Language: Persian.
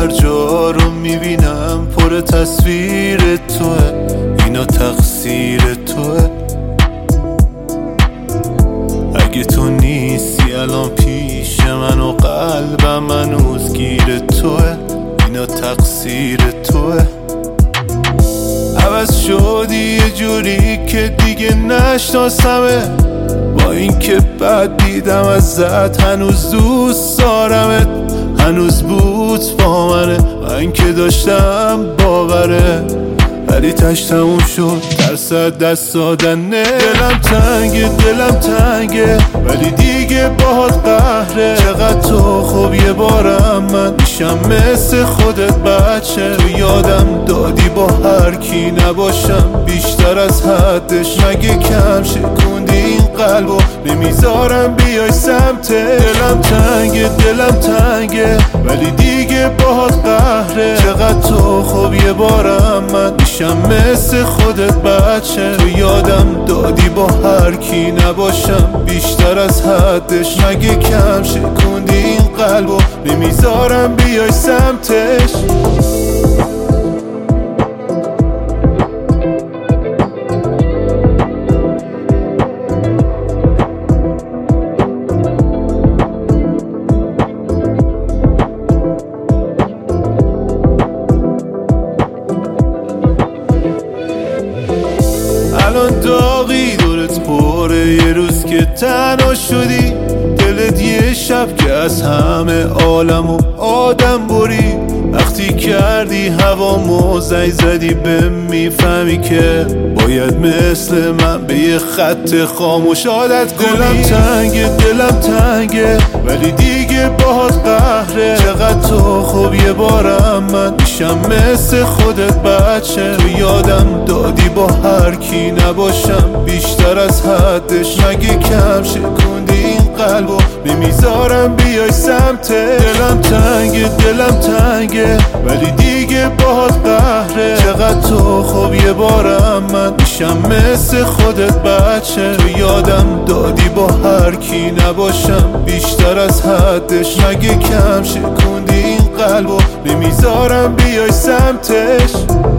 جا رو میبینم پر تصویر توه، اینا تقصیر توه. اگه تو نیستی الان پیش من و قلبم هنوز گیر توه، اینا تقصیر توه. عوض شدی یه جوری که دیگه نشناسمه، با این که بد دیدم ازت هنوز دوست دارمت، هنوز بود با منه، من که داشتم باوره، ولی تش تموم شد درصد دست دادنه. دلم تنگه ولی دیگه باهات قهره. چقدر تو خوب یه بارم من میشم مثل خودت بچه. تو یادم دادی با هر کی نباشم بیشتر از حدش، مگه کم شکوندی این قلبو نمیذارم بیای سمت. دلم تنگه ولی دیگه باهات قهره. چقدر تو خوب یه بارم من میشم مثل خودت بچه. تو یادم دادی با هر کی نباشم بیشتر از حدش، مگه کم شکوندی این قلبو نمیذارم بیای سمتش. الان داغی دورت پره، یه روز که تنها شدی، دلت یه شب که از همه عالم و آدم بری. وقتی کردی هوامو زنگ زدی بهم میفهمی که باید مثل من به یه خط خاموش عادت کنی. دلم تنگه ولی دیگه باهات قهره. چقدر تو خوب یه بارم من میشم مثل خودت بچه. تو یادم دادی با هر کی نباشم بیشتر از حدش، مگه کم شکوندی این قلبو نمیذارم بیای سمت. دلم تنگه ولی دیگه باهات قهره. چقدر تو خوب یه بارم من میشم مثل خودت بچه. تو یادم دادی با هر کی نباشم بیشتر از حدش، مگه کم شکوندی این قلبو نمیذارم بیای سمتش.